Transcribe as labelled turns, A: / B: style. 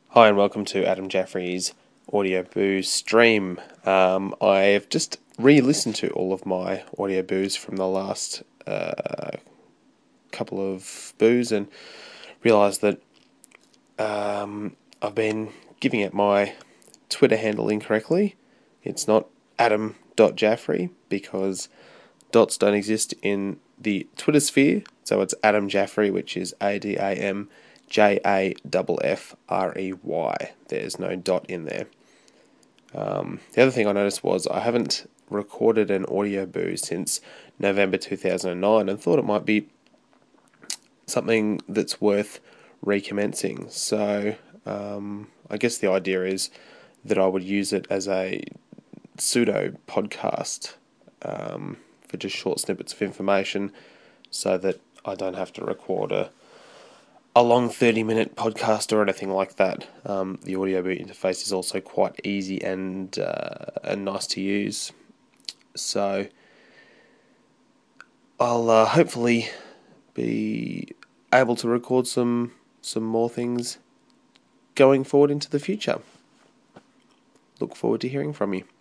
A: Hi and welcome to Adam Jaffrey's Audio Booze stream. I've just re-listened to all of my audio booze from the last couple of booze and realised that I've been giving it my Twitter handle incorrectly. It's not Adam.Jaffrey because dots don't exist in the Twitter sphere, so it's Adam Jaffrey, which is ADAMJAFFREY. There's no dot in there. The other thing I noticed was I haven't recorded an audio booze since November 2009 and thought it might be something that's worth recommencing. So I guess the idea is that I would use it as a pseudo podcast for just short snippets of information so that I don't have to record a long 30-minute podcast or anything like that. The audio boot interface is also quite easy and nice to use. So I'll hopefully be able to record some more things going forward into the future. Look forward to hearing from you.